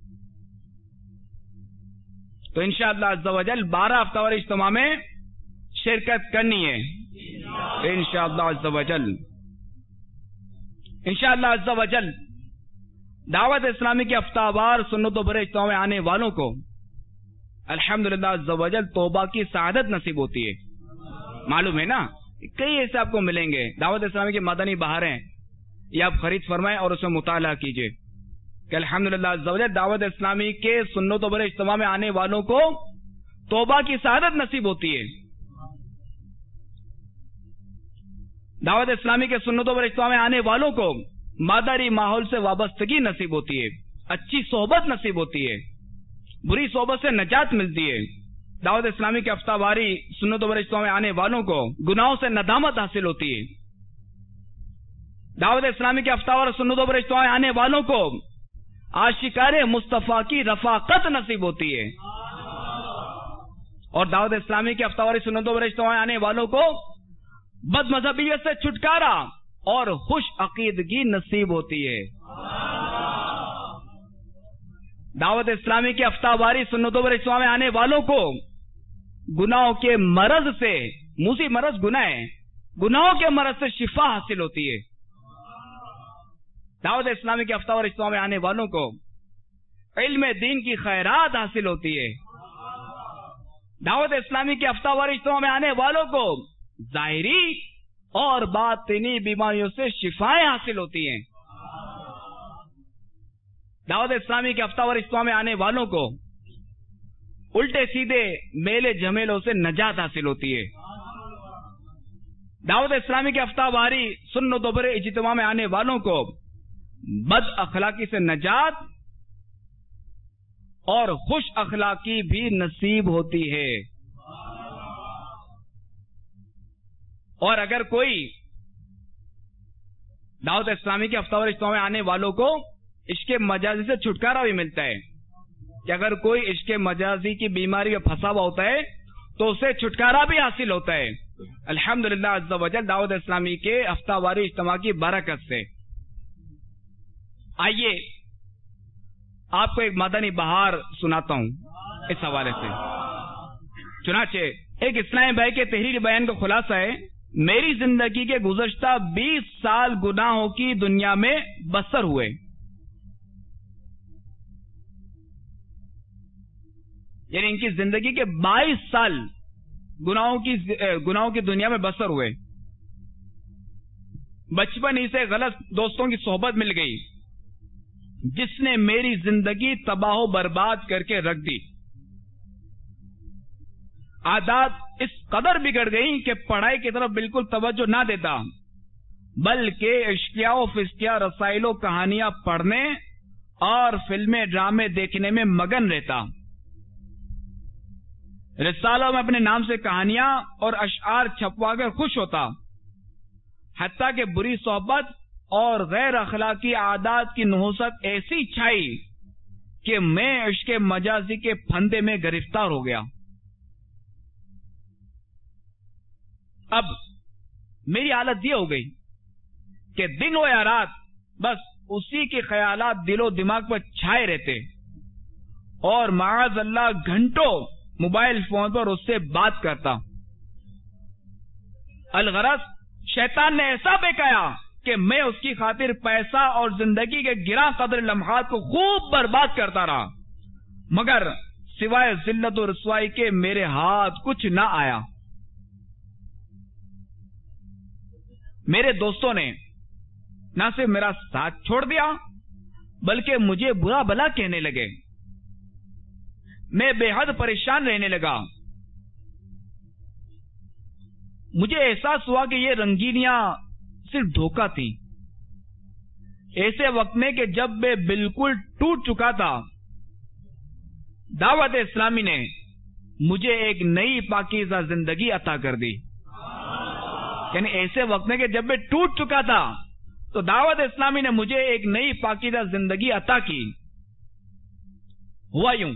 B: تو انشاءاللہ عز و جل 12 ہفتہ وار اجتماع میں شرکت کرنی ہے انشاءاللہ عز و جل. انشاءاللہ عز و جل دعوت اسلامی کے ہفتہ وار سنت و برے اجتماع میں آنے والوں کو الحمدللہ عز و جل توبہ کی سعادت نصیب ہوتی ہے. معلوم ہے نا کئی ایسے آپ کو ملیں گے دعوت اسلامی کے مدنی بہاریں، یہ آپ خرید فرمائیں اور اس میں مطالعہ کیجئے کہ الحمدللہ عز و جل دعوت اسلامی کے سنت و برے اجتماع میں آنے والوں کو توبہ کی سعادت نصیب ہوتی ہے. دعوت اسلامی کے سنت و برے اجتماع میں آنے والوں کو مادری ماحول سے وابستگی نصیب ہوتی ہے، اچھی صحبت نصیب ہوتی ہے، بری صحبت سے نجات ملتی ہے. دعوت اسلامی کے ہفتہ واری سنت و برے اجتماع میں آنے والوں کو گناہوں سے ندامت حاصل ہوتی ہے. دعوت اسلامی کے ہفتہ وار سنت و برے اجتماع میں آنے والوں کو عاشقان مصطفیٰ کی رفاقت نصیب ہوتی ہے. اور دعوت اسلامی کے ہفتہ واری سنت و برے اجتماع میں آنے والوں کو بد مذہبیت سے چھٹکارا اور خوش عقیدگی نصیب ہوتی ہے. دعوت اسلامی کے ہفتہ واری سنت و برے اجتماع میں آنے والوں کو گناہوں کے مرض سے، موسی مرض گناہ ہے، گناہوں کے مرض سے شفا حاصل ہوتی ہے. دعوت اسلامی کے ہفتہ وار اجتماع میں آنے والوں کو علم دین کی خیرات حاصل ہوتی ہے. دعوت اسلامی کے ہفتہ وار اجتماع میں آنے والوں کو ظاہری اور باطنی بیماریوں سے شفائیں حاصل ہوتی ہیں. دعوت اسلامی کے ہفتہ وار اجتماع میں آنے والوں کو الٹے سیدھے میلے جھمیلوں سے نجات حاصل ہوتی ہے. دعوت اسلامی کے ہفتہ واری سنت و برے اجتماع میں آنے والوں کو بد اخلاقی سے نجات اور خوش اخلاقی بھی نصیب ہوتی ہے. اور اگر کوئی دعوت اسلامی کے ہفتہ وار اجتماع میں آنے والوں کو عشق مجازی سے چھٹکارا بھی ملتا ہے کہ اگر کوئی عشق مجازی کی بیماری میں پھنسا ہوا ہوتا ہے تو اسے چھٹکارا بھی حاصل ہوتا ہے الحمدللہ عز و جل دعوت اسلامی کے ہفتہ واری اجتماع کی برکت سے. آئیے آپ کو ایک مدنی بہار سناتا ہوں اس حوالے سے. چنانچہ ایک اسلامی بھائی کے تحریری بیان کا خلاصہ ہے، میری زندگی کے گزشتہ 20 سال گناہوں کی دنیا میں بسر ہوئے. یعنی ان کی زندگی کے 22 سال گناہوں کی دنیا میں بسر ہوئے. بچپن ہی سے غلط دوستوں کی صحبت مل گئی جس نے میری زندگی تباہ و برباد کر کے رکھ دی. عادات اس قدر بگڑ گئی کہ پڑھائی کی طرف بالکل توجہ نہ دیتا بلکہ اشکیا و فسکیا رسائل و کہانیاں پڑھنے اور فلمیں ڈرامے دیکھنے میں مگن رہتا. رسالوں میں اپنے نام سے کہانیاں اور اشعار چھپوا کر خوش ہوتا، حتیٰ کہ بری صحبت اور غیر اخلاقی عادات کی نحوست ایسی چھائی کہ میں عشق مجازی کے پھندے میں گرفتار ہو گیا. اب میری حالت یہ ہو گئی کہ دن ہو یا رات بس اسی کے خیالات دل و دماغ پر چھائے رہتے اور معاذ اللہ گھنٹوں موبائل فون پر اس سے بات کرتا. الغرض شیطان نے ایسا بہکایا کہ میں اس کی خاطر پیسہ اور زندگی کے گراں قدر لمحات کو خوب برباد کرتا رہا، مگر سوائے ذلت و رسوائی کے میرے ہاتھ کچھ نہ آیا۔ میرے دوستوں نے نہ صرف میرا ساتھ چھوڑ دیا بلکہ مجھے برا بھلا کہنے لگے۔ میں بے حد پریشان رہنے لگا۔ مجھے احساس ہوا کہ یہ رنگینیاں صرف دھوکہ تھی۔ ایسے وقت میں کہ جب میں بالکل ٹوٹ چکا تھا، دعوت اسلامی نے مجھے ایک نئی پاکیزہ زندگی عطا کر دی۔ یعنی ایسے وقت میں کہ جب میں ٹوٹ چکا تھا تو دعوت اسلامی نے مجھے ایک نئی پاکیزہ زندگی عطا کی۔ ہوا یوں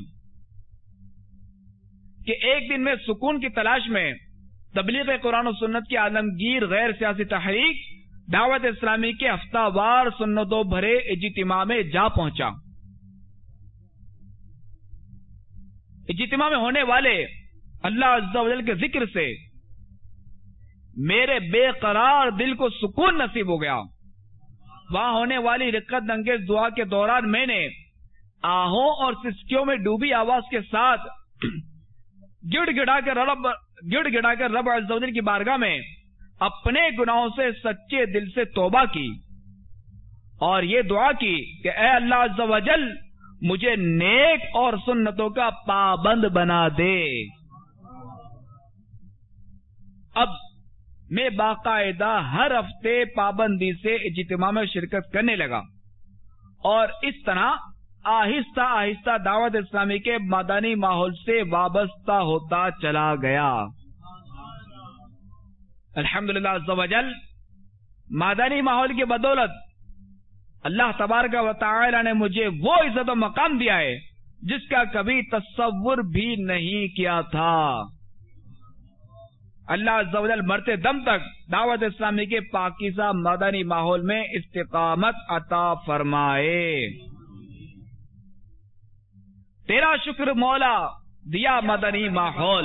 B: کہ ایک دن میں سکون کی تلاش میں تبلیغ قرآن و سنت کی عالمگیر غیر سیاسی تحریک دعوت اسلامی کے ہفتہ وار سنتوں بھرے اجتماع میں جا پہنچا۔ اجتماع میں ہونے والے اللہ عز و جل کے ذکر سے میرے بے قرار دل کو سکون نصیب ہو گیا۔ وہاں ہونے والی رقت انگیز دعا کے دوران میں نے آہوں اور سسکیوں میں ڈوبی آواز کے ساتھ گڑ گڑا کر رب عز و جل کی بارگاہ میں اپنے گناہوں سے سچے دل سے توبہ کی اور یہ دعا کی کہ اے اللہ عز و جل مجھے نیک اور سنتوں کا پابند بنا دے۔ اب میں باقاعدہ ہر ہفتے پابندی سے اجتماع میں شرکت کرنے لگا اور اس طرح آہستہ آہستہ دعوت اسلامی کے مدنی ماحول سے وابستہ ہوتا چلا گیا۔ الحمدللہ عز و جل مدنی ماحول کی بدولت اللہ تبارک و تعالی نے مجھے وہ عزت و مقام دیا ہے جس کا کبھی تصور بھی نہیں کیا تھا۔ اللہ عز و جل مرتے دم تک دعوت اسلامی کے پاکیزہ مدنی ماحول میں استقامت عطا فرمائے۔ تیرا شکر مولا دیا مدنی ماحول،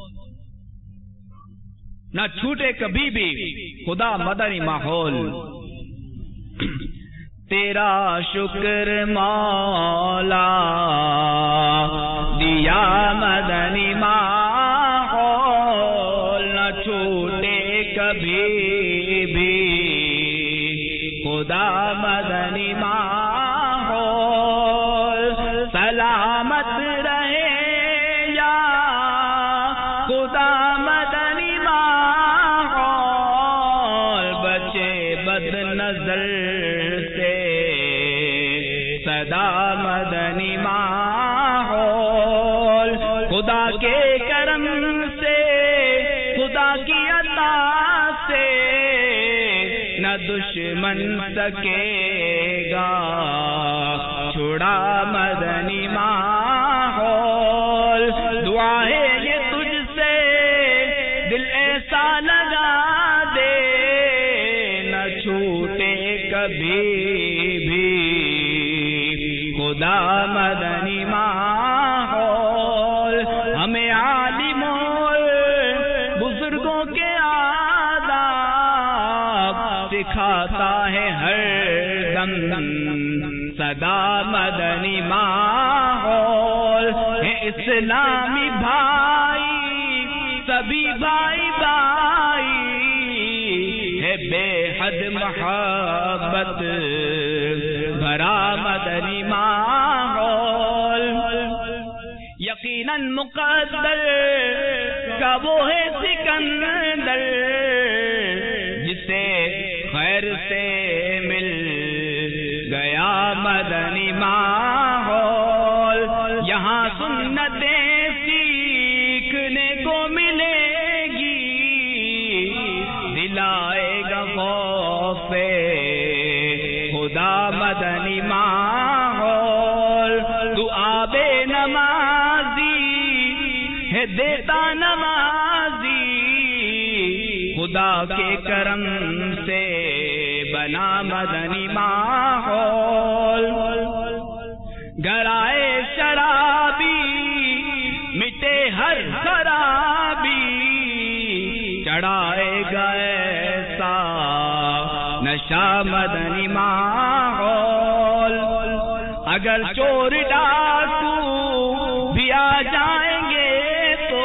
B: نہ چھوٹے کبھی بھی خدا مدنی ماحول۔ تیرا شکر مولا دیا مدنی ماحول، نہ چھوٹے کبھی بھی خدا مدنی ماحول۔ سلامت رہے یا خدا مدنی ماحول، بچے بد نظر سے صدا مدنی ماحول۔ خدا کے کرم سے خدا کی عطا سے نہ دشمن سکے گا چھڑا مدنی ماحول۔ دعا ہے یہ تجھ سے دل ایسا لگا دے نہ چھوٹے کبھی بھی خدا مدنی ماحول۔ ہمیں عالموں بزرگوں کے آداب سکھاتا ہے ہر دم صدا مدنی ماحول۔ ہے اسلامی بھائی سبھی بھائی بھائی، ہے بے حد محبت بھرا مدنی ماحول۔ یقیناً مقدر کا وہ ہے سکندر جسے خیر سے مل گیا مدنی ماحول۔ یہاں سنتیں سیکھنے کو ملے گی، دلائے گا خوف خدا مدنی ماحول۔ دعا بے نمازی ہے دیتا نمازی، خدا کے کرم سے بنا مدنی ماحول۔ گرائے شرابی مٹے ہر خرابی، چڑھائے گا ایسا نشہ مدنی ماحول. اگر چور ڈاکو بھی آ جائیں گے تو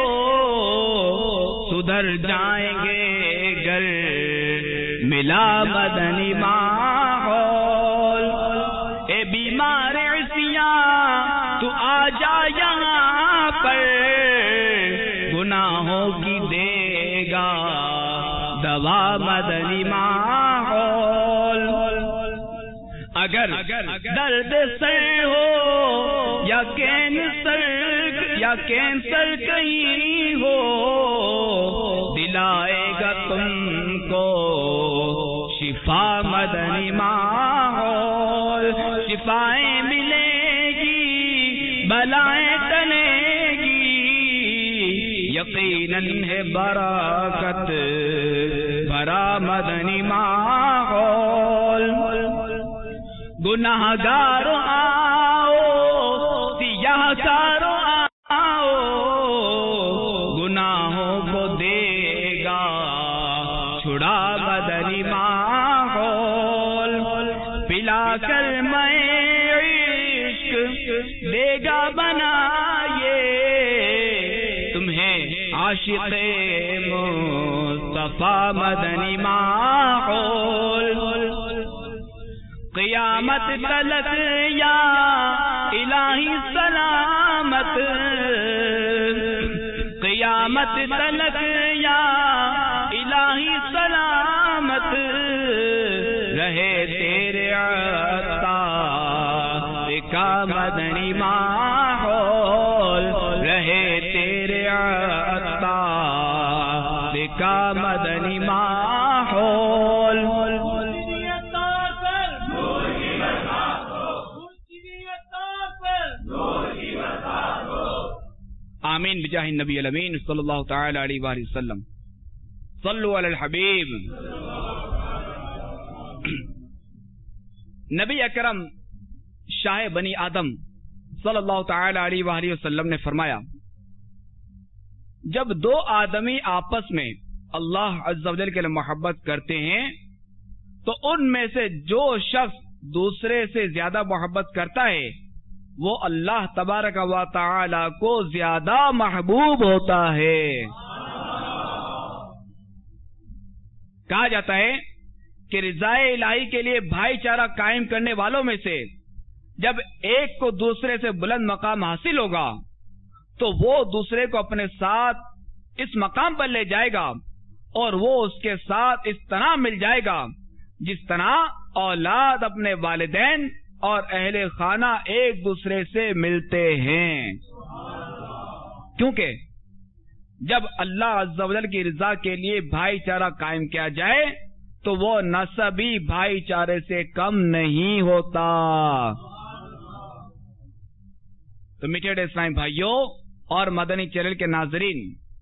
B: سدھر جائیں گے گر ملا مدنی ماحول. اے بیمار عصیاں تو آ جا یہاں پر گناہوں کی دے گا دوا مدنی ماحول. اگر درد سر ہو یا کینسر کہیں ہو دلائے گا تم کو شفا مدنی ماحول. شفائیں ملے گی بلائیں ٹلے گی یقیناً ہے برکت بھرا مدنی ماحول. گناہگاروں آؤ سیاہ کاروں آؤ گناہوں کو دے گا چھڑا مدنی ماحول. پلا کر میں عشق دے گا بنائے تمہیں عاشق مصطفیٰ مدنی ماحول. قیامت تلک یا الہی سلامت قیامت تلک یا الہی سلامت رہے تیرے عطا کا مدنی ماحول. رہے تیرے عطا کا مدنی ماحول. آمین بجاہ النبی الامین صلی اللہ تعالی علیہ وآلہ وسلم. صلو علی الحبیب. نبی اکرم شاہ بنی آدم صلی اللہ تعالی علیہ وآلہ وسلم نے فرمایا جب دو آدمی آپس میں اللہ عز و جل کے لیے محبت کرتے ہیں تو ان میں سے جو شخص دوسرے سے زیادہ محبت کرتا ہے وہ اللہ تبارک و تعالی کو زیادہ محبوب ہوتا ہے. کہا جاتا ہے کہ رضائے الہی کے لیے بھائی چارہ قائم کرنے والوں میں سے جب ایک کو دوسرے سے بلند مقام حاصل ہوگا تو وہ دوسرے کو اپنے ساتھ اس مقام پر لے جائے گا اور وہ اس کے ساتھ اس طرح مل جائے گا جس طرح اولاد اپنے والدین اور اہل خانہ ایک دوسرے سے ملتے ہیں. کیونکہ جب اللہ عز و جل کی رضا کے لیے بھائی چارہ قائم کیا جائے تو وہ نسبی بھائی چارے سے کم نہیں ہوتا. تو میٹھے اسلامی بھائیوں اور مدنی چینل کے ناظرین،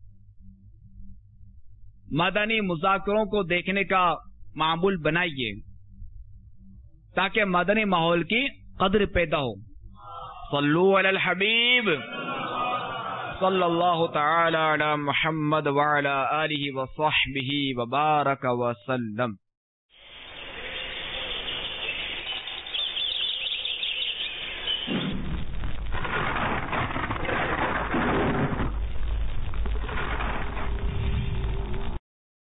B: مدنی مذاکروں کو دیکھنے کا معمول بنائیے تاکہ مدنی ماحول کی قدر پیدا ہو. صلو علی الحبیب صلی اللہ تعالی علی محمد وعلی آلہ وصحبہ وبارک وسلم.